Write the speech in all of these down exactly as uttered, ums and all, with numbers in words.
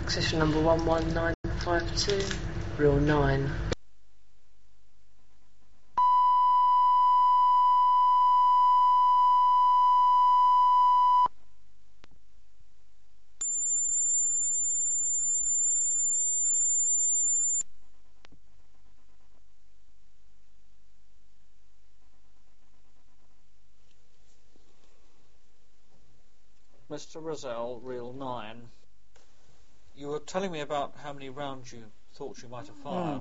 Position number one one nine five two, rule nine. Mister Rosell, reel nine. You were telling me about how many rounds you thought you might have fired. Mm.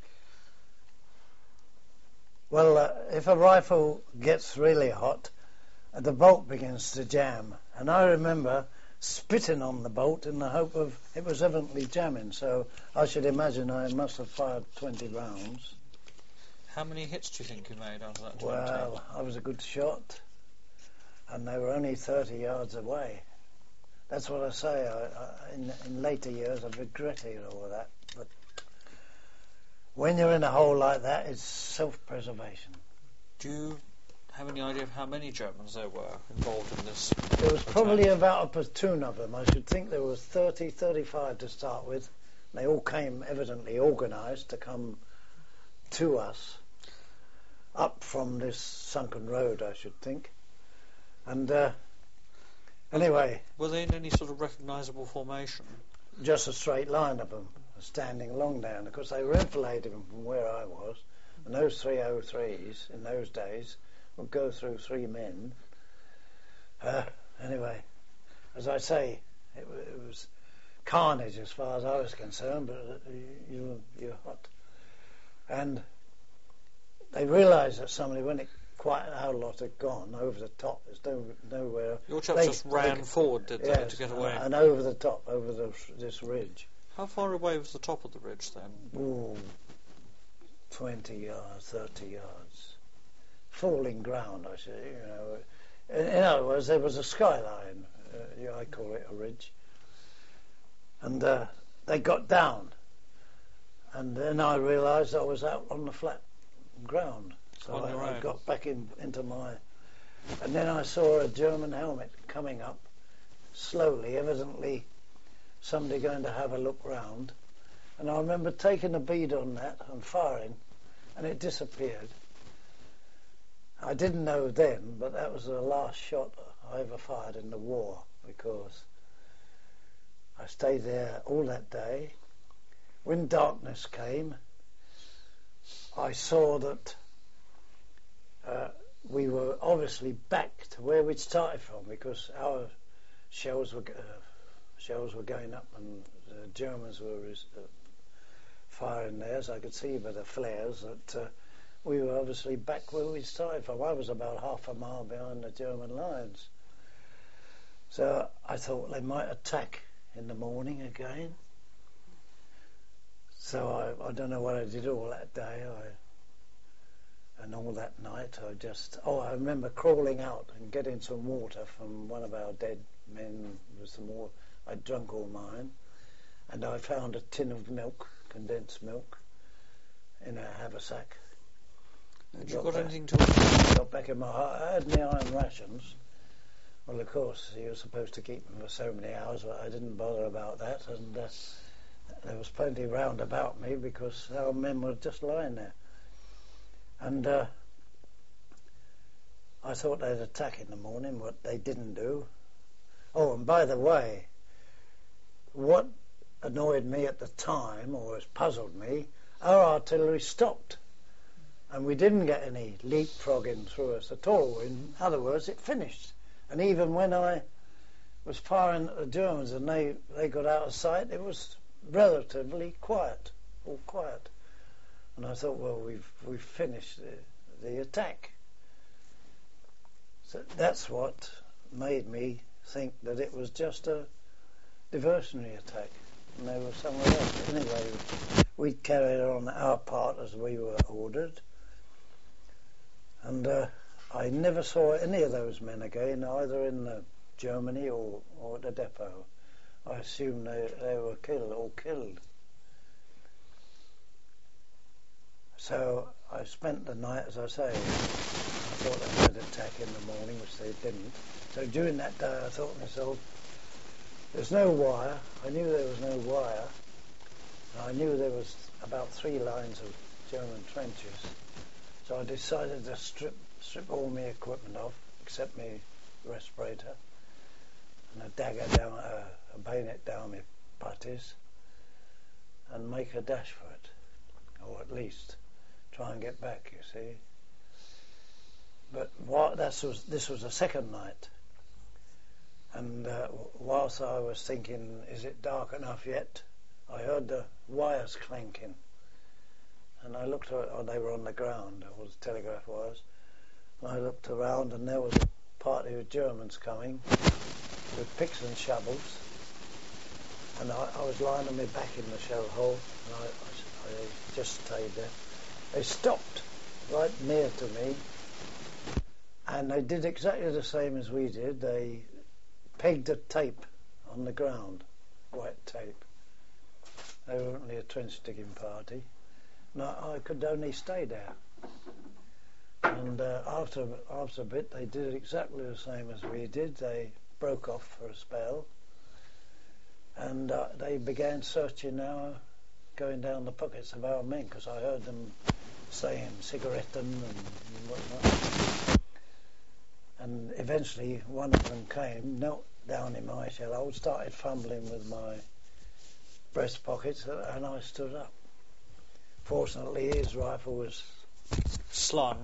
Well, uh, if a rifle gets really hot, uh, the bolt begins to jam. And I remember spitting on the bolt in the hope of it was evidently jamming. So I should imagine I must have fired twenty rounds. How many hits do you think you made out of that twenty? Well, I was a good shot. And they were only thirty yards away. That's what I say. I, I, in, in later years, I've regretted all of that. But when you're in a hole like that, it's self-preservation. Do you have any idea of how many Germans there were involved in this? There was attack? probably about a platoon of them. I should think there was thirty, thirty-five to start with. They all came evidently organised to come to us, up from this sunken road, I should think. And uh, anyway... Were they in any sort of recognisable formation? Just a straight line of them, standing along there. And of course they were enfiladed from where I was. And those three oh threes, in those days, would go through three men. Uh, anyway, as I say, it, it was carnage as far as I was concerned, but you, you're hot. And they realised that somebody, when it quite a lot had gone over the top. There's no nowhere. Your chaps they, just ran they, forward, did yes, they, to get away? And over the top, over the, this ridge. How far away was the top of the ridge then? Ooh, twenty yards, thirty yards. Falling ground, I should, you know. In, in other words, there was a skyline. Uh, yeah, I call it a ridge. And uh, they got down. And then I realised I was out on the flat ground. So I, I got back in, into my... And then I saw a German helmet coming up, slowly, evidently somebody going to have a look round. And I remember taking a bead on that and firing, and it disappeared. I didn't know then, but that was the last shot I ever fired in the war, because I stayed there all that day. When darkness came, I saw that Uh, we were obviously back to where we'd started from, because our shells were uh, shells were going up and the Germans were uh, firing theirs. I could see by the flares that uh, we were obviously back where we started from. I was about half a mile behind the German lines. So I thought they might attack in the morning again. So I, I don't know what I did all that day. I And all that night I just... Oh, I remember crawling out and getting some water from one of our dead men with some water. I'd drunk all mine. And I found a tin of milk, condensed milk, in a haversack. Had you got back, anything to eat? Got back in my heart. I had my iron rations. Well, of course, you were supposed to keep them for so many hours, but I didn't bother about that. And uh, there was plenty round about me, because our men were just lying there. And uh, I thought they'd attack in the morning, what they didn't do. Oh, and by the way, what annoyed me at the time, or has puzzled me, our artillery stopped. And we didn't get any leapfrogging through us at all. In other words, it finished. And even when I was firing at the Germans and they, they got out of sight, it was relatively quiet, all quiet. And I thought, well, we've we've finished the, the attack. So that's what made me think that it was just a diversionary attack, and they were somewhere else. Anyway, we carried on our part as we were ordered, and uh, I never saw any of those men again, either in uh, Germany or, or at the depot. I assume they, they were killed, all killed. So I spent the night, as I say, I thought they might attack in the morning, which they didn't. So during that day I thought to myself, There's no wire. I knew there was no wire. I knew there was about three lines of German trenches. So I decided to strip strip all my equipment off, except my respirator, and a dagger down, uh, a bayonet down my putties, and make a dash for it, or at least try and get back, you see. But what, that was, this was the second night, and uh, whilst I was thinking, is it dark enough yet, I heard the wires clanking, and I looked, oh, they were on the ground, it was telegraph wires, and I looked around, and there was a party of Germans coming with picks and shovels, and I, I was lying on my back in the shell hole, and I, I, I just stayed there. They stopped right near to me, and they did exactly the same as we did. They pegged a tape on the ground, white tape. They were only a trench digging party. And I, I could only stay there. And uh, after, after a bit, they did exactly the same as we did. They broke off for a spell. And uh, they began searching our, going down the pockets of our men, because I heard them saying cigaretten and whatnot. And eventually one of them came, knelt down in my shell hole, started fumbling with my breast pockets, and I stood up. Fortunately, his rifle was slung.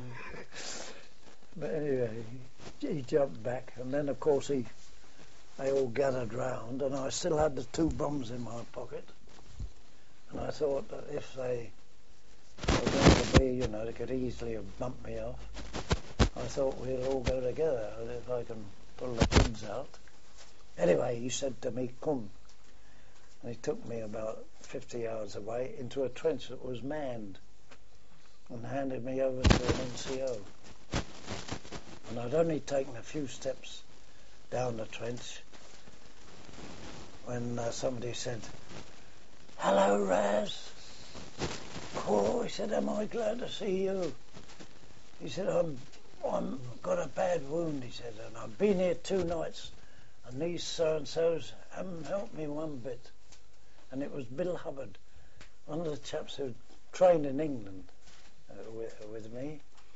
But anyway, he, he jumped back, and then of course he, they all gathered round, and I still had the two bombs in my pocket. And I thought that if they were going to be, you know, they could easily have bumped me off. I thought we'd all go together if I can pull the pins out. Anyway, he said to me, come. And he took me about fifty yards away into a trench that was manned and handed me over to an N C O. And I'd only taken a few steps down the trench when uh, somebody said, "Hello, Raz." Oh, he said, "Am I glad to see you?" He said, I'm I'm got a bad wound," he said, "and I've been here two nights, and these so-and-sos haven't helped me one bit." And it was Bill Hubbard, one of the chaps who trained in England uh, with, with me.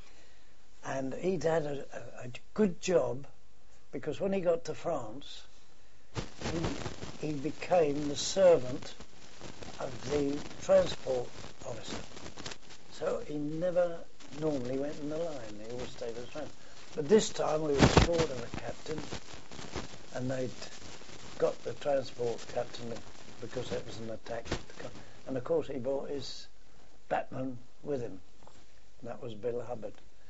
And he'd had a, a, a good job, because when he got to France, he, he became the servant of the transport officer. So he never normally went in the line, he always stayed as a friend. But this time we were short of a captain, and they'd got the transport captain because it was an attack. And of course he brought his batman with him, and that was Bill Hubbard.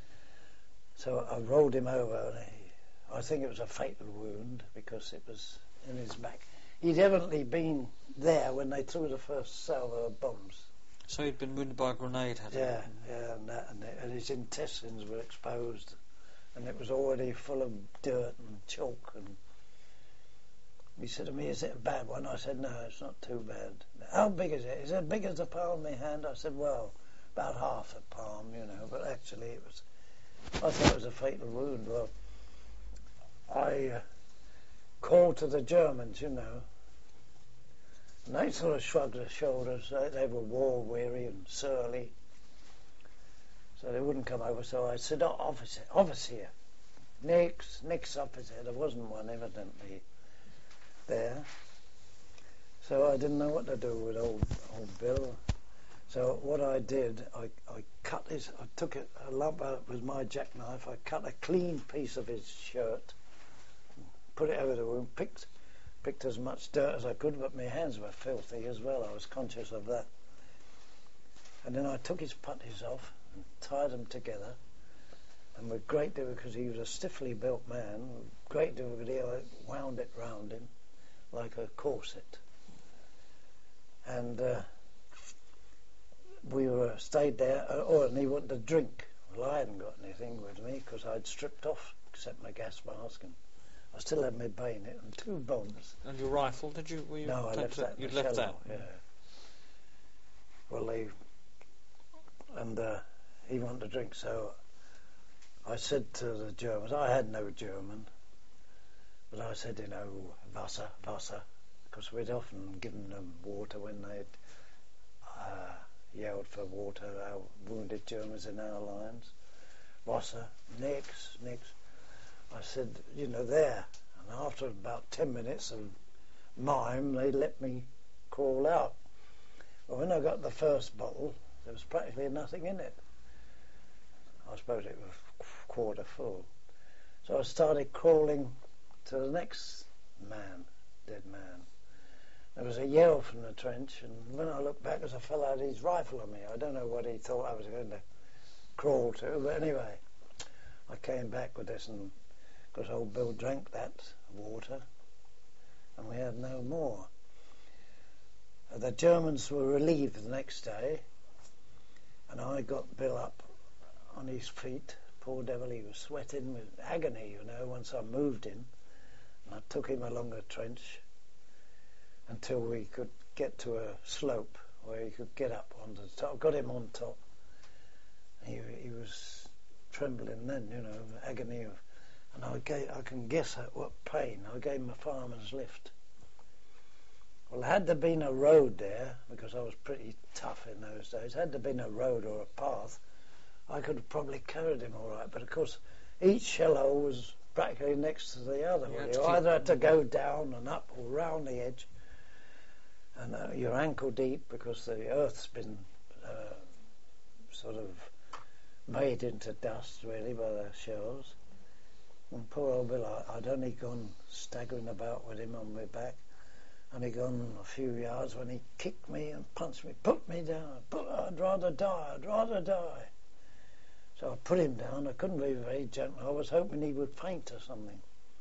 So I rolled him over, and he, I think it was a fatal wound because it was in his back. He'd evidently been there when they threw the first salvo of bombs. So he'd been wounded by a grenade, had he? Yeah, yeah, and, that, and, the, and his intestines were exposed, and it was already full of dirt and chalk. And he said to me, "Is it a bad one?" I said, "No, it's not too bad." "How big is it?" "Is it as big as the palm of my hand?" I said, "Well, about half a palm, you know, but actually it was, I thought it was a fatal wound." Well, I uh, called to the Germans, you know, and they sort of shrugged their shoulders. They, they were war-weary and surly, so they wouldn't come over. So I said, "Oh, officer, officer, Nick's, Nick's officer." There wasn't one, evidently, there. So I didn't know what to do with old old Bill. So what I did, I, I cut his, I took it, a lump out with my jackknife, I cut a clean piece of his shirt, put it over the wound, picked picked as much dirt as I could, but my hands were filthy as well. I was conscious of that. And then I took his putties off and tied them together, and with great difficulty, because he was a stiffly built man, with great difficulty I wound it round him like a corset. And uh, we were stayed there, uh, oh, and he wanted to drink. Well, I hadn't got anything with me because I'd stripped off except my gas mask, and I still had my bayonet and two bombs. And your rifle, did you? Were you no, I left that. You left that? Yeah. Well, they, and uh, he wanted to drink, so I said to the Germans, I had no German, But I said, you know, Wasser, Wasser, because we'd often given them water when they'd uh, yelled for water, our wounded Germans in our lines. Wasser, nix, nix. I said, you know, there. And after about ten minutes of mime, they let me crawl out. Well, when I got the first bottle, there was practically nothing in it. I suppose it was quarter full. So I started crawling to the next man, dead man. There was a yell from the trench, and when I looked back, there was a fellow had his rifle on me. I don't know what he thought I was going to crawl to, but anyway, I came back with this, and because old Bill drank that water, and we had no more. The Germans were relieved the next day, and I got Bill up on his feet. Poor devil, he was sweating with agony, you know, once I moved him. And I took him along the trench until we could get to a slope where he could get up onto the top. Got him on top. He, he was trembling then, you know, agony of, and I gave, I can guess at what pain. I gave him a fireman's lift. Well, had there been a road there, because I was pretty tough in those days, had there been a road or a path, I could have probably carried him all right. But of course, each shell hole was practically next to the other. You, You, had you to either had to keep- go down and up or round the edge, and uh, you're ankle deep because the earth's been uh, sort of made into dust really by the shells. And poor old Bill, I, I'd only gone staggering about with him on my back, and he'd gone a few yards when he kicked me and punched me, put me down. Put, I'd rather die, I'd rather die. So I put him down. I couldn't be very gentle. I was hoping he would faint or something.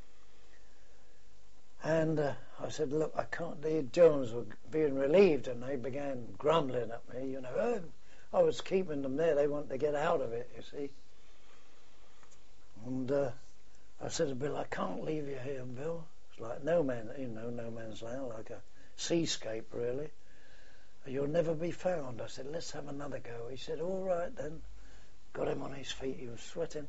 And uh, I said, look, I can't. The Germans were being relieved, and they began grumbling at me. You know, oh, I was keeping them there. They wanted to get out of it, you see. And uh, I said to Bill, I can't leave you here, Bill. It's like no man, you know, no man's land, like a seascape, really. You'll never be found. I said, let's have another go. He said, all right then. Got him on his feet. He was sweating.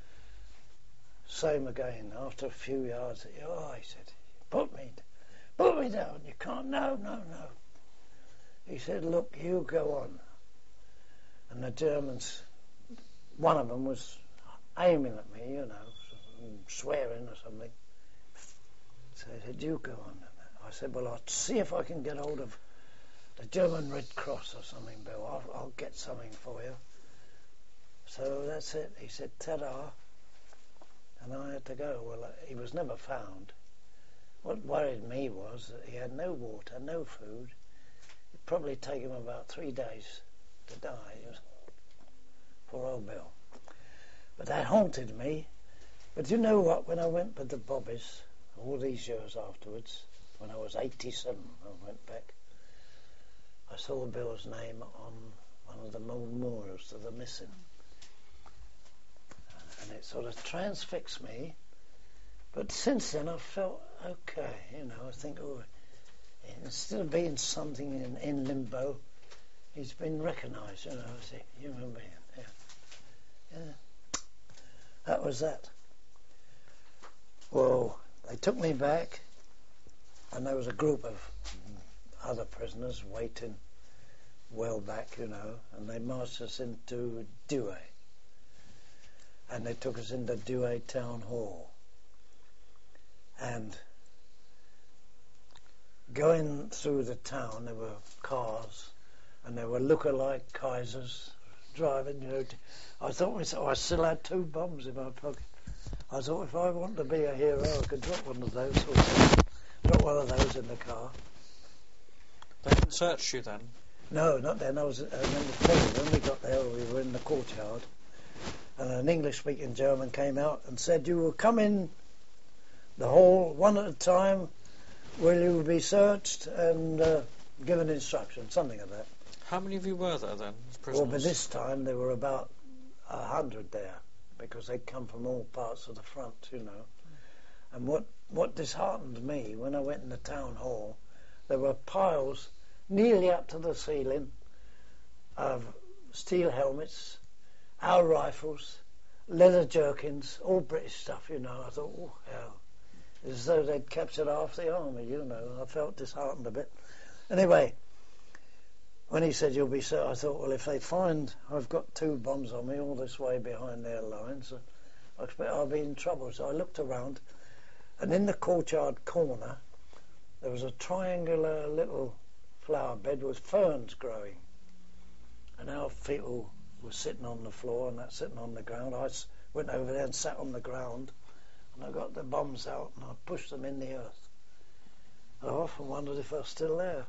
Same again. After a few yards, oh, he said, put me, put me down. You can't. No, no, no. He said, look, you go on. And the Germans, one of them was aiming at me, you know, swearing or something. So he said, you go on. I said, well, I'll see if I can get hold of the German Red Cross or something, Bill. I'll, I'll get something for you. So that's it. He said, ta-da. And I had to go. Well, he was never found. What worried me was that he had no water, no food. It'd probably take him about three days to die. He was, poor old Bill. But that haunted me. But you know what? When I went with the Bobbies, all these years afterwards, when I was eighty-seven, I went back, I saw Bill's name on one of the memorials to the missing. And it sort of transfixed me. But since then I felt okay, you know, I think, oh, instead of being something in, in limbo, he's been recognised, you know, as a human being. Yeah. Yeah. That was that. Well, they took me back, and there was a group of other prisoners waiting well back, you know, and they marched us into Douai. And they took us into Douai Town Hall. And going through the town, there were cars, and there were look-alike Kaisers driving. You know, I thought myself, I still had two bombs in my pocket. I thought if I want to be a hero, I could drop one of those, or drop one of those in the car. They didn't search you then? No, not then. I was. I remember telling you, when we got there, we were in the courtyard, and an English-speaking German came out and said, "You will come in the hall one at a time. Will you be searched and uh, given instructions?" Something like that. How many of you were there then, as prisoners? Well, by this time there were about a hundred there, because they'd come from all parts of the front, you know. And what what disheartened me, when I went in the town hall, there were piles nearly up to the ceiling of steel helmets, our rifles, leather jerkins, all British stuff, you know. I thought, oh, hell. as though they'd captured half the army, you know. I felt disheartened a bit. Anyway, when he said, you'll be so, I thought, well, if they find I've got two bombs on me all this way behind their lines, I expect I'll be in trouble. So I looked around, and in the courtyard corner, there was a triangular little flower bed with ferns growing. And our fetal was sitting on the floor and that sitting on the ground. I went over there and sat on the ground, and I got the bombs out and I pushed them in the earth. I often wondered if I was still there.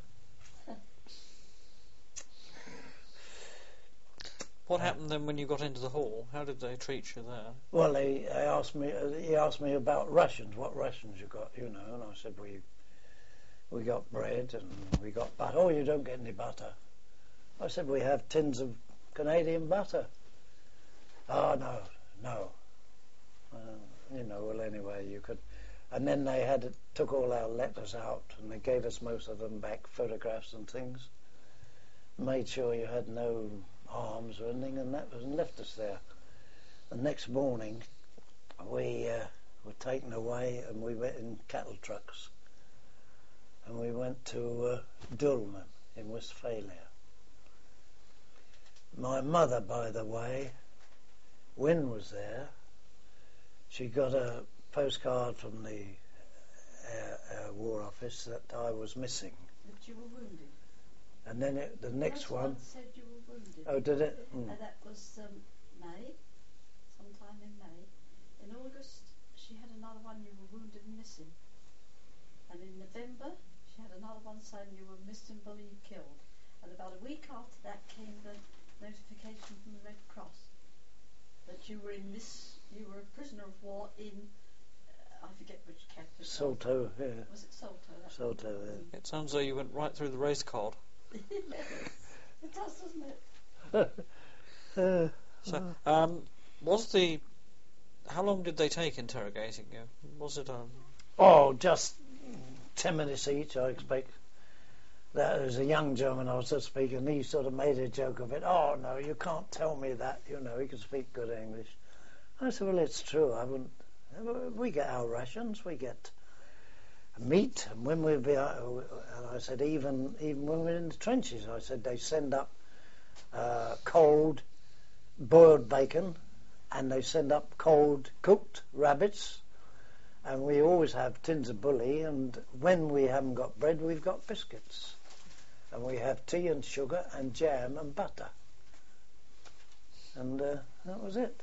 What happened then when you got into the hall? How did they treat you there? Well, they, they asked me. He asked me about rations. What rations you got? You know, and I said we we got bread and we got butter. Oh, you don't get any butter. I said we have tins of Canadian butter. Oh no, no. Uh, you know. Well, anyway, you could. And then they had took all our letters out and they gave us most of them back, photographs and things. Made sure you had no arms or anything, and that was and left us there. The next morning we uh, were taken away and we went in cattle trucks and we went to uh, Dülmen in Westphalia. My mother, by the way, Wynne was there. She got a postcard from the uh, uh, War Office that I was missing. That you were wounded. And then it, the next one. Said you were wounded. Oh, did it? Mm. Uh, that was um, May, sometime in May. In August, she had another one, you were wounded and missing. And in November, she had another one saying you were missed and believed killed. And about a week after that came the notification from the Red Cross that you were in this, you were a prisoner of war in, uh, I forget which capital. Salto, yeah. Was it Salto? Salto, yeah. It sounds though you went right through the race card. It does, doesn't it? uh, So, um, was the... How long did they take interrogating you? Was it um? oh, just ten minutes each, I expect. There was a young German I was just speaking, and he sort of made a joke of it. Oh, no, you can't tell me that. You know, he can speak good English. I said, well, it's true. I wouldn't... We get our rations, we get meat, and when we be, and I said, even even when we're in the trenches, I said they send up uh, cold boiled bacon, and they send up cold cooked rabbits, and we always have tins of bully, and when we haven't got bread, we've got biscuits, and we have tea and sugar and jam and butter, and uh, that was it.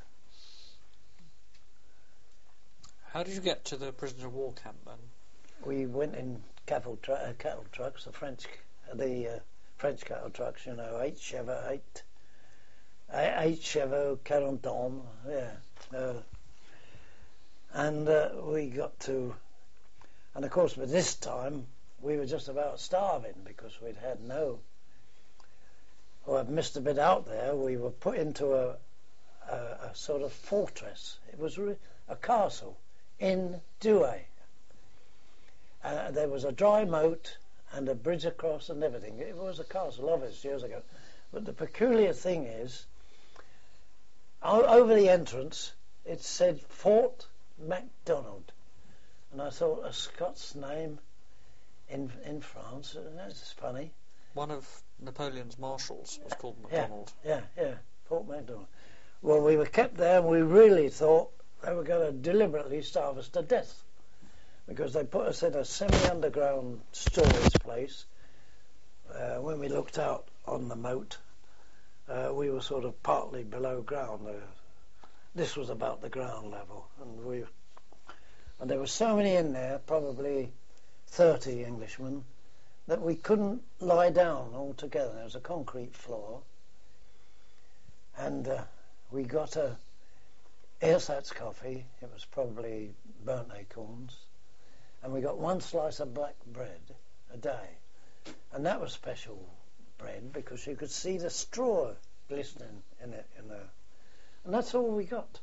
How did you get to the prisoner of war camp then? We went in cattle, tru- uh, cattle trucks, the French, uh, the uh, French cattle trucks, you know, eight chevaux, eight, eight chevaux, quarante hommes, yeah. Uh, and uh, we got to, and of course, by this time we were just about starving because we'd had no. Well, I've missed a bit out there. We were put into a, a, a sort of fortress. It was re- a castle in Douai. Uh, there was a dry moat and a bridge across and everything. It was a castle, obviously, years ago. But the peculiar thing is, o- over the entrance, it said Fort MacDonald. And I thought, a Scots name in in France, that's funny. One of Napoleon's marshals was called MacDonald. Yeah, yeah, yeah, Fort MacDonald. Well, we were kept there and we really thought they were going to deliberately starve us to death, because they put us in a semi-underground storage place. Uh, when we looked out on the moat, uh, we were sort of partly below ground. Uh, this was about the ground level, and we and there were so many in there, probably thirty Englishmen, that we couldn't lie down all together. There was a concrete floor, and uh, we got a ersatz coffee. It was probably burnt acorns. And we got one slice of black bread a day. And that was special bread because you could see the straw glistening in it. In there. And that's all we got.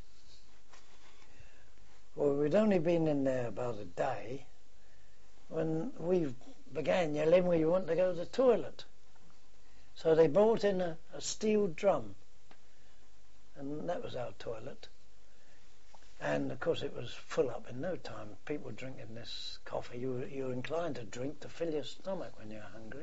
Well, we'd only been in there about a day when we began yelling we wanted to go to the toilet. So they brought in a, a steel drum. And that was our toilet. And of course it was full up in no time. People drinking this coffee, you, you're inclined to drink to fill your stomach when you're hungry.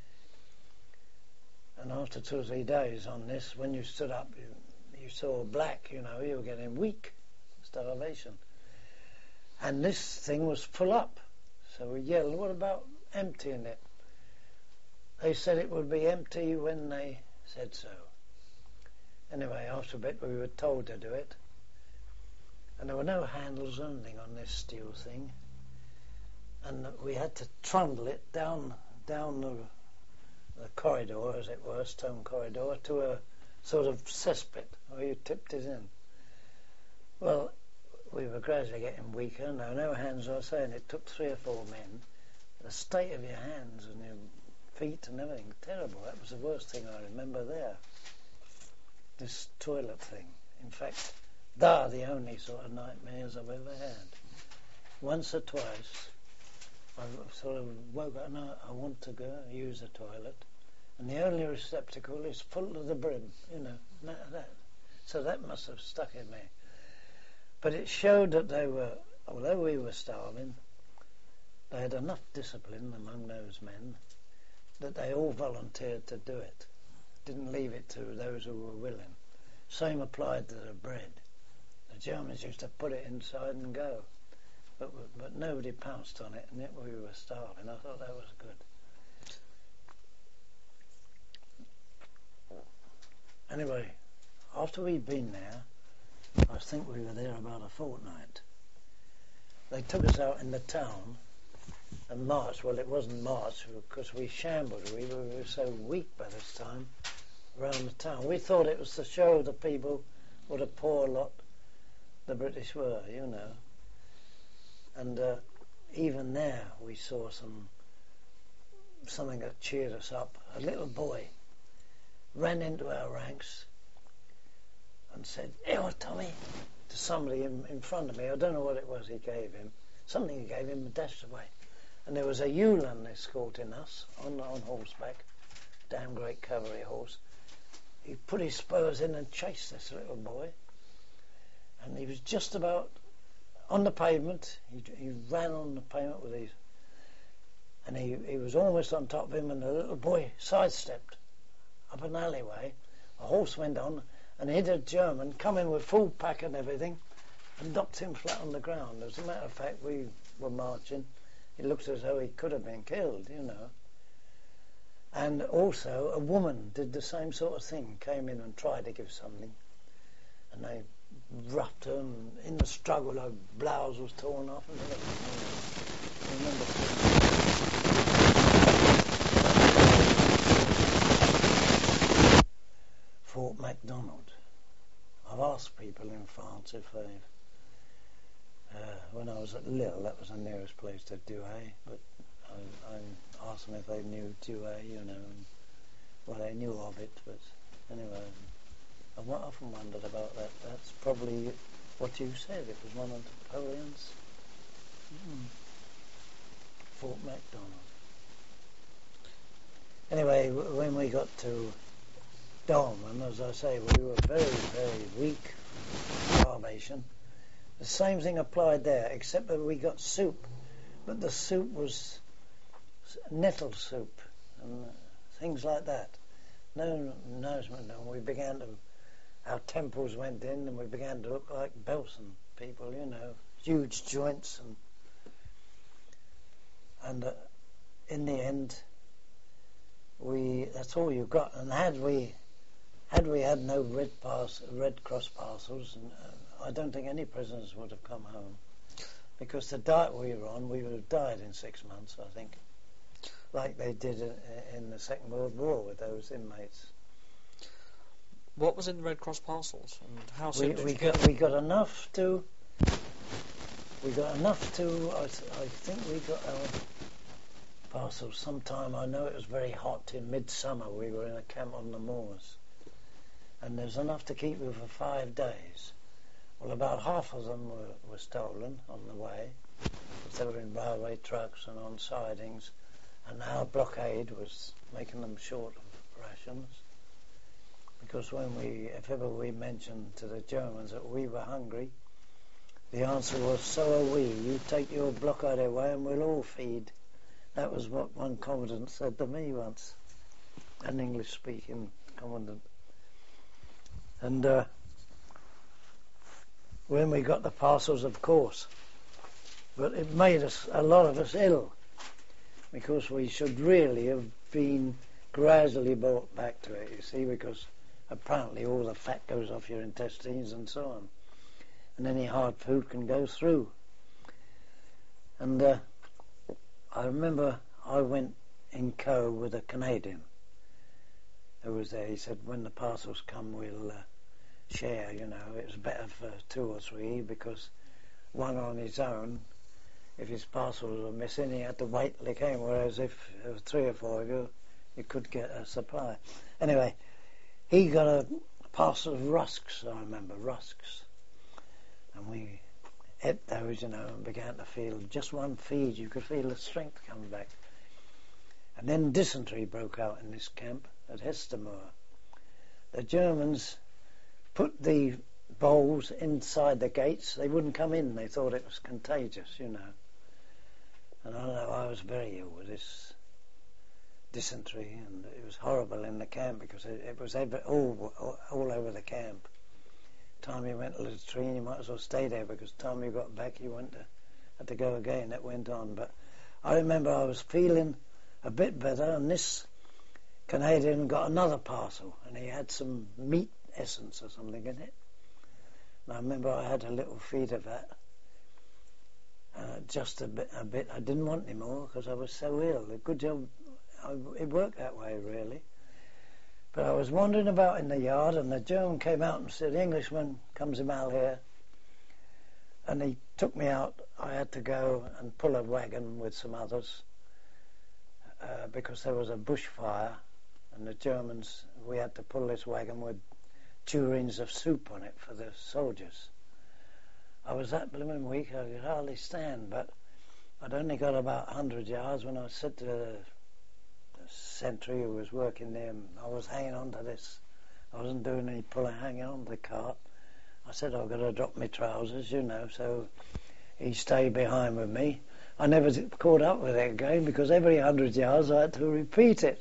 And after two or three days on this, when you stood up, you, you saw black, you know, you were getting weak, starvation. And this thing was full up. So we yelled, what about emptying it? They said it would be empty when they said so. Anyway, after a bit we were told to do it. And there were no handles or anything on this steel thing. And we had to trundle it down down the, the corridor, as it were, stone corridor, to a sort of cesspit where you tipped it in. Well, we were gradually getting weaker. No, no hands, I was saying. It took three or four men. The state of your hands and your feet and everything, terrible. That was the worst thing I remember there. This toilet thing. In fact, they're the only sort of nightmares I've ever had. Once or twice, I've sort of woke up and I, I want to go use the toilet, and the only receptacle is full to the brim, you know, that, that. So that must have stuck in me. But it showed that they were, although we were starving, they had enough discipline among those men that they all volunteered to do it. Didn't leave it to those who were willing. Same applied to the bread. The Germans used to put it inside and go. But but nobody pounced on it, and yet we were starving. I thought that was good. Anyway, after we'd been there, I think we were there about a fortnight. They took us out in the town and marched. Well, it wasn't march because we shambled. We were, we were so weak by this time around the town. We thought it was to show the people what a poor lot the British were, you know. And uh, even there we saw some something that cheered us up. A little boy ran into our ranks and said, "Here, Tommy," to somebody in, in front of me. I don't know what it was he gave him. Something he gave him and dashed away. And there was a Ulan escorting us on, on horseback, damn great cavalry horse. He put his spurs in and chased this little boy. And he was just about on the pavement. He, he ran on the pavement with his... And he, he was almost on top of him, and the little boy sidestepped up an alleyway. A horse went on and hit a German, coming with full pack and everything, and knocked him flat on the ground. As a matter of fact, we were marching. It looked as though he could have been killed, you know. And also a woman did the same sort of thing, came in and tried to give something. And they roughed her, and in the struggle her blouse was torn off and everything. I remember. Fort MacDonald. I've asked people in France if they've Uh, when I was at Lille, that was the nearest place to Douai, but I, I asked them if they knew Douai, you know, and, well, they knew of it, but anyway, I've often wondered about that. That's probably what you said, it was one of Napoleon's. Mm. Fort MacDonald. Anyway, w- when we got to Dolman, as I say, we were very, very weak from starvation. The same thing applied there, except that we got soup, but the soup was nettle soup and things like that. No nourishment, and we began to, our temples went in, and we began to look like Belsen people, you know, huge joints, and and uh, in the end, we that's all you got. And had we had we had no Red pass, Red Cross parcels, and uh, I don't think any prisoners would have come home, because the diet we were on, we would have died in six months, I think, like they did in, in the Second World War with those inmates. What was in the Red Cross parcels, and how soon We, did we you got get them? we got enough to. We got enough to. I, I think we got our parcels sometime. I know it was very hot in midsummer. We were in a camp on the moors, and there's enough to keep you for five days. Well, about half of them were, were stolen on the way, because they were in railway trucks and on sidings, and our blockade was making them short of rations. Because when we, if ever we mentioned to the Germans that we were hungry, The answer was, so are we. You take your blockade away and we'll all feed. That was what one commandant said to me once, an English-speaking commandant. And uh, when we got the parcels, of course, but it made us, a lot of us, ill, because we should really have been gradually brought back to it, you see, because apparently all the fat goes off your intestines and so on, and any hard food can go through. And uh, I remember I went in co with a Canadian who was there. He said, when the parcels come, we'll uh, share, you know. It was better for two or three, because one on his own, if his parcels were missing, he had to wait till they came, whereas if there were three or four of you, you could get a supply. Anyway, he got a parcel of rusks, I remember, rusks. And we ate those, you know, and began to feel, just one feed, you could feel the strength coming back. And then dysentery broke out in this camp at Hestemore. The Germans put the bowls inside the gates. They wouldn't come in. They thought it was contagious, you know. And I know I was very ill with this dysentery, and it was horrible in the camp because it, it was ever, all, all all over the camp. Time you went to the latrine, you might as well stay there, because time you got back, you went to, had to go again. It went on. But I remember I was feeling a bit better, and this Canadian got another parcel, and he had some meat essence or something in it. And I remember I had a little feed of that. Uh, just a bit, a bit. I didn't want any more because I was so ill. A good job, I, it worked that way, really. But I was wandering about in the yard, and the German came out and said, "Englishman, comes him out here." And he took me out. I had to go and pull a wagon with some others uh, because there was a bushfire, and the Germans, we had to pull this wagon with tureens of soup on it for the soldiers. I was that blooming weak I could hardly stand, but I'd only got about a hundred yards when I said to the, the sentry who was working there, I was hanging on to this. I wasn't doing any pulling, hanging on to the cart. I said, I've got to drop my trousers, you know, so he stayed behind with me. I never caught up with it again, because every hundred yards I had to repeat it.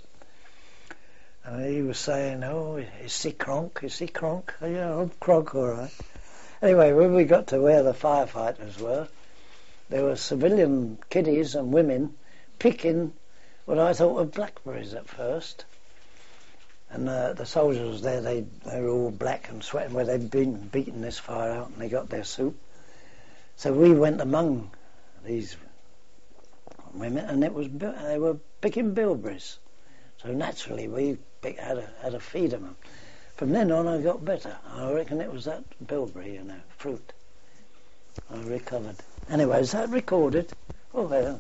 And he was saying, oh, is he Kronk? Is he Kronk? Oh, yeah, I'm Kronk, all right. Anyway, when we got to where the firefighters were, there were civilian kiddies and women picking what I thought were blackberries at first. And uh, the soldiers there, they, they were all black and sweating where they'd been beating this fire out, and they got their soup. So we went among these women, and it was they were picking bilberries. So naturally we pick, had, a, had a feed of them. From then on I got better. I reckon it was that bilberry, you know, fruit. I recovered. Anyway, is that recorded? Oh, well.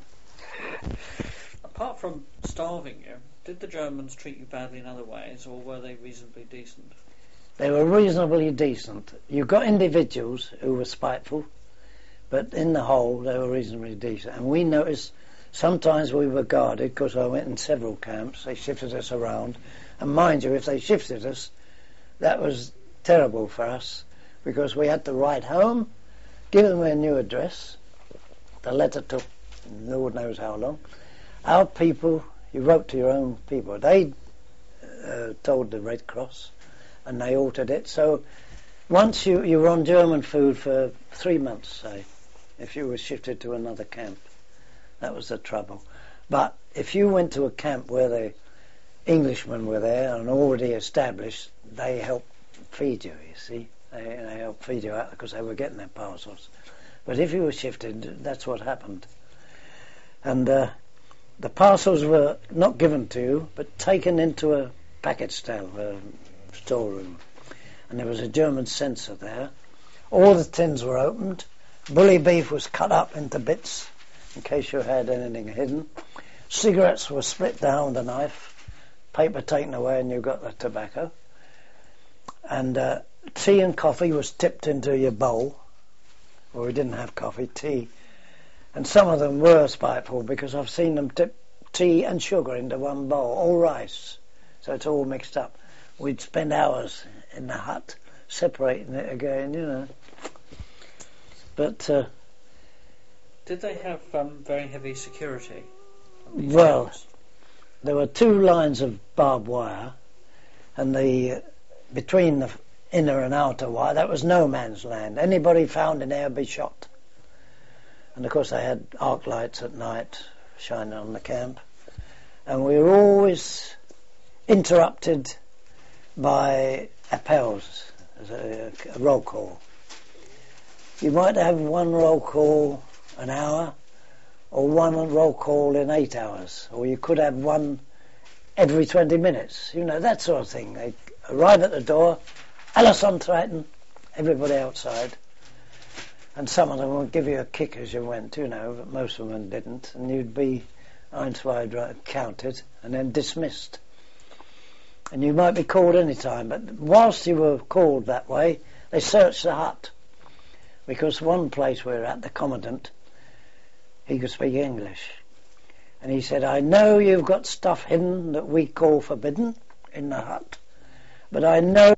Apart from starving you, did the Germans treat you badly in other ways, or were they reasonably decent? They were reasonably decent. You got individuals who were spiteful, but in the whole they were reasonably decent. And we noticed sometimes we were guarded, because I went in several camps. They shifted us around. And mind you, if they shifted us, that was terrible for us, because we had to write home, give them a new address. The letter took Lord knows how long. Our people, you wrote to your own people. They uh, told the Red Cross, and they altered it. So once you, you were on German food for three months, say, if you were shifted to another camp. That was the trouble. But if you went to a camp where the Englishmen were there and already established, they helped feed you, you see. They, they helped feed you out because they were getting their parcels. But if you were shifted, that's what happened. And uh, the parcels were not given to you, but taken into a packet stall, a storeroom. And there was a German censor there. All the tins were opened. Bully beef was cut up into bits, in case you had anything hidden. Cigarettes were split down with a knife. Paper taken away, and you got the tobacco. And uh, tea and coffee was tipped into your bowl. Well, we didn't have coffee, tea. And some of them were spiteful, because I've seen them tip tea and sugar into one bowl, all rice. So it's all mixed up. We'd spend hours in the hut separating it again, you know. But uh, Did they have um, very heavy security? well, Towers? there were two lines of barbed wire, and the uh, between the inner and outer wire, that was no man's land. Anybody found in there would be shot. And of course they had arc lights at night shining on the camp, and we were always interrupted by appels, a, a roll call. You might have one roll call an hour, or one roll call in eight hours, or you could have one every twenty minutes, you know, that sort of thing. They arrive at the door, Alison Triton, everybody outside, and some of them would give you a kick as you went, you know, but most of them didn't, and you'd be einschweid counted and then dismissed. And you might be called any time, but whilst you were called that way, they searched the hut, because one place we were at, the commandant, he could speak English. And he said, I know you've got stuff hidden that we call forbidden in the hut, but I know